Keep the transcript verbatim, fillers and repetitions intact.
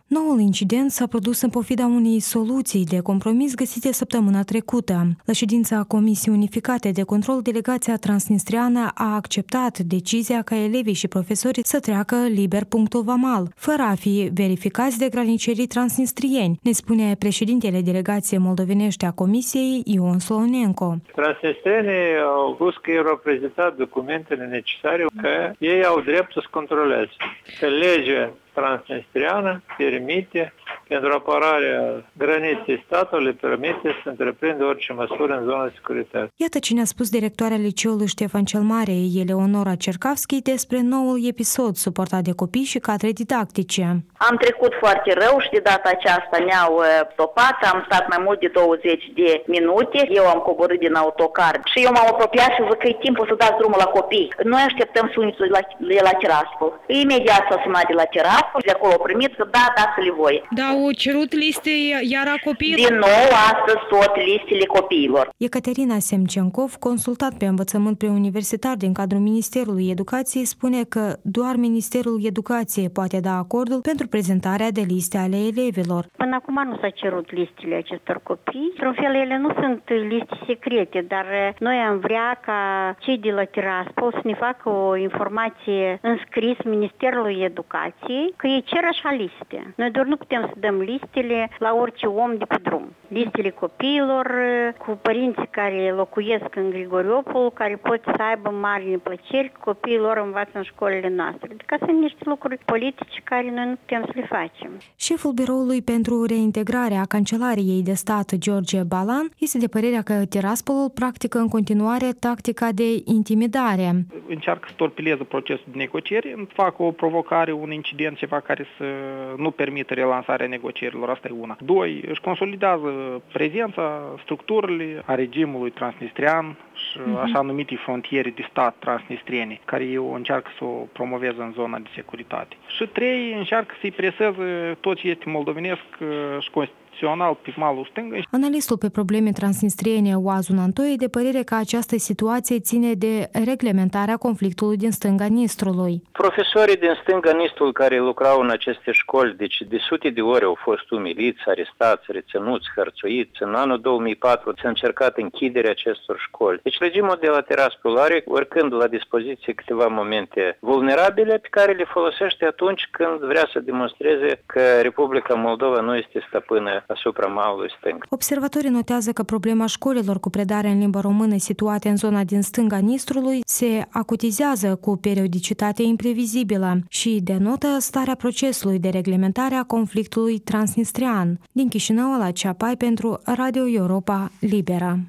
Noul incident s-a produs în pofida unei soluții de compromis găsite săptămâna trecută. La ședința Comisiei Unificate de Control, delegația transnistriană a acceptat decizia ca elevii și profesorii să treacă liber punctul vamal, fără a fi verificați de granicerii transnistrieni, ne spune președintele delegației moldovenești a Comisiei, Ion Slonenko. Transnistrienii au spus că ei au prezentat documentele necesare, că ei au dreptul să controleze. Că legea transnistriană permite, pentru apărarea graniței statului, permite să întreprindă orice măsură în zona de securitate. Iată cine a spus directoarea liceului Ștefan cel Mare, Eleonora Cercavski, despre noul episod suportat de copii și cadre didactice. Am trecut foarte rău și de data aceasta ne-au stopat, am stat mai mult de douăzeci de minute, eu am coborât din autocar și eu m-am apropiat și zic că e timpul să dați drumul la copii. Noi așteptăm sunitul de la, de la Tiraspol. Imediat s-a sunat de la Tiraspol, de acolo au primit că da, dați-le voi. Da, au cerut liste iar a copiilor? Din nou, astăzi tot listele copiilor. Ecaterina Semcenkov, consultat pe învățământ preuniversitar din cadrul Ministerului Educației, spune că doar Ministerul Educației poate da acordul pentru prezentarea de liste ale elevilor. Până acum nu s-a cerut listele acestor copii. Într-un fel, ele nu sunt liste secrete, dar noi am vrea ca cei de la Tiraspol să ne facă o informație în scris Ministerului Educației că ei cer așa liste. Noi doar nu putem să dăm listele la orice om de pe drum. Listele copiilor cu părinții care locuiesc în Grigoriopol, care pot să aibă mari neplăceri că copiii lor învață în școlile noastre. Adică sunt niște lucruri politice care noi nu putem să le facem. Șeful Biroului pentru Reintegrarea Cancelariei de Stat, George Balan, este de părerea că Tiraspolul practică în continuare tactica de intimidare. Încearcă să torpileze procesul de negociere, fac o provocare, un incident, ceva care să nu permită relansarea negocierilor, asta e una. Doi, își consolidează prezența, structurile a regimului transnistrian și uh-huh. așa numite frontiere de stat transnistriene, care eu încearcă să o promoveze în zona de securitate. Și trei, încearcă să-i preseze tot ce este moldovenesc și constituțional pe malul stâng. Analistul pe probleme transnistriene Oazu Nantoi e de părere că această situație ține de reglementarea conflictului din stânga Nistrului. Profesorii din stânga Nistrul care lucrau în aceste școli, deci de sute de ori au fost umiliți, arestați, reținuți, hărțuiți. În anul două mii patru s-a încercat închiderea acestor școli. Deci regimul de la Tiraspol are oricând la dispoziție câteva momente vulnerabile pe care le folosește atunci când vrea să demonstreze că Republica Moldova nu este stăpână asupra malului stâng. Observatorii notează că problema școlilor cu predare în limba română situate în zona din stânga Nistrului se acutizează cu periodicitate imprevizibilă și denotă starea procesului de reglementare a conflictului transnistrian. Din Chișinău, la Ceapai pentru Radio Europa Liberă.